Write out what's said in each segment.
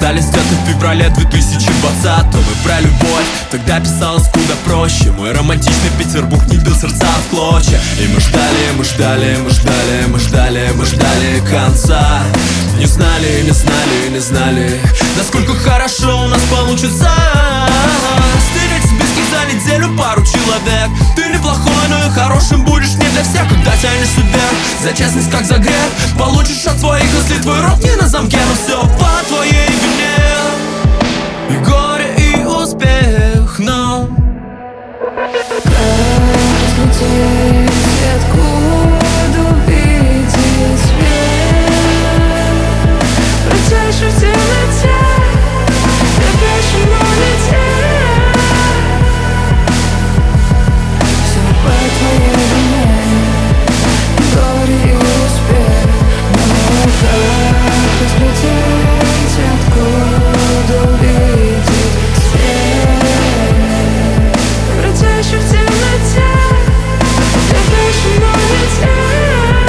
расстались где-то в феврале 2020-го. Мы про любовь тогда писалось куда проще. Мой романтичный Петербург не бил сердца в клочья. И мы ждали, мы ждали, мы ждали, мы ждали, мы ждали конца. Не знали, не знали, не знали, насколько хорошо у нас получится. Стереть в списке за неделю пару человек. Ты неплохой, но и хорошим будешь не для всех. Когда тянешься вверх, за честность как за грех, получишь от своих, если твой рот не на замке. Но все по твоей вине. И горе, и успех, но откуда увидеть свет? Бродящий в темноте, опять но лететь. Все по твоей вине. Горе и успех, но как разглядеть, откуда увидеть свет? Бродящий в темноте, опять но лететь.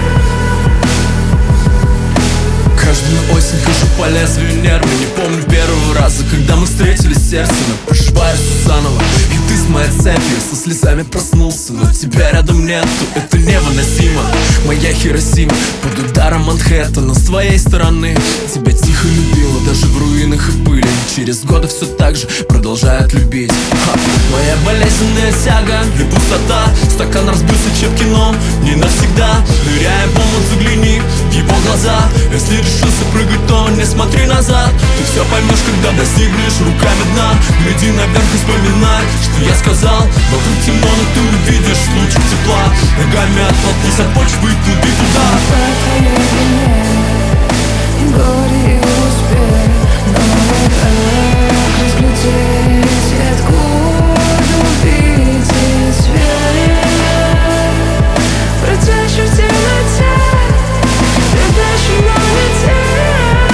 каждую осень хожу по лезвию нервы. Не помню первого раза, когда мы встретились, сердце прошиваешь заново. И ты с моей цепью со слезами проснулся, но тебя рядом нету, это невыносимо. Моя Хиросима под ударом Манхэттена. С твоей стороны тебя тихо любила, даже в руинах и пыли. Через годы все так же продолжает любить. Моя болезненная тяга и пустота. Стакан разбился Чепкиным не навсегда. Ныряя в омут, загляни в его глаза. Если решился прыгать, то не смотри назад. Ты все поймешь, когда достигнешь руками дна. Гляди наверх и вспоминай, что я сказал. Вокруг темно, но ты увидишь лучик тепла. Ногами оттолкнись от почвы и плыви туда. По твоей вине. И горе, и успех, но как разглядеть, откуда увидеть свет? Бродящий в темноте, опять но лететь.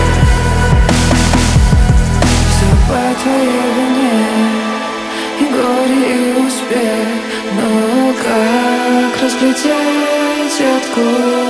Все по твоей вине. И горе, и успех, но как разглядеть, откуда